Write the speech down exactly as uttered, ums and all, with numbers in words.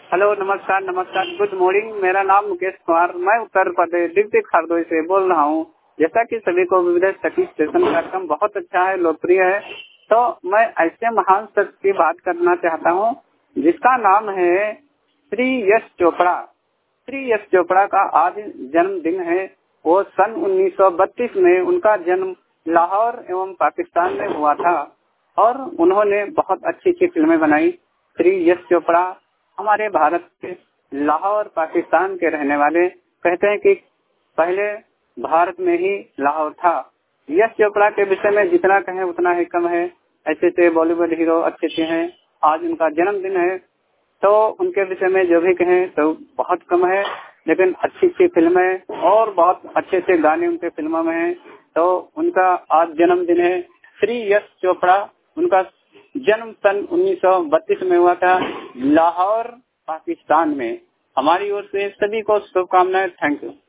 Hello, नमस्कार नमस्कार good morning. मेरा नाम मुकेश कुमार, मैं उत्तर प्रदेश डिस्ट्रिक्ट हरदोई से बोल रहा हूँ। जैसा कि सभी को विविध सखी स्टेशन कार्यक्रम बहुत अच्छा है, लोकप्रिय है, तो मैं ऐसे महान शख्स की बात करना चाहता हूँ जिसका नाम है श्री यश चोपड़ा। श्री यश चोपड़ा का आज जन्मदिन है। वो सन उन्नीस सौ बत्तीस में उनका जन्म लाहौर एवं पाकिस्तान में हुआ था और उन्होंने बहुत अच्छी अच्छी फिल्में बनाई। श्री यश चोपड़ा हमारे भारत के लाहौर पाकिस्तान के रहने वाले, कहते हैं कि पहले भारत में ही लाहौर था। यश चोपड़ा के विषय में जितना कहें उतना ही कम है। ऐसे ऐसे बॉलीवुड हीरो अच्छे अच्छे हैं। आज उनका जन्मदिन है तो उनके विषय में जो भी कहें तो बहुत कम है, लेकिन अच्छी अच्छी फिल्में और बहुत अच्छे अच्छे गाने उनके फिल्मों में हैं। तो उनका आज जन्मदिन है। श्री यश चोपड़ा, उनका जन्म सन उन्नीस सौ बत्तीस में हुआ था लाहौर पाकिस्तान में। हमारी ओर से सभी को शुभकामनाएं। Thank you.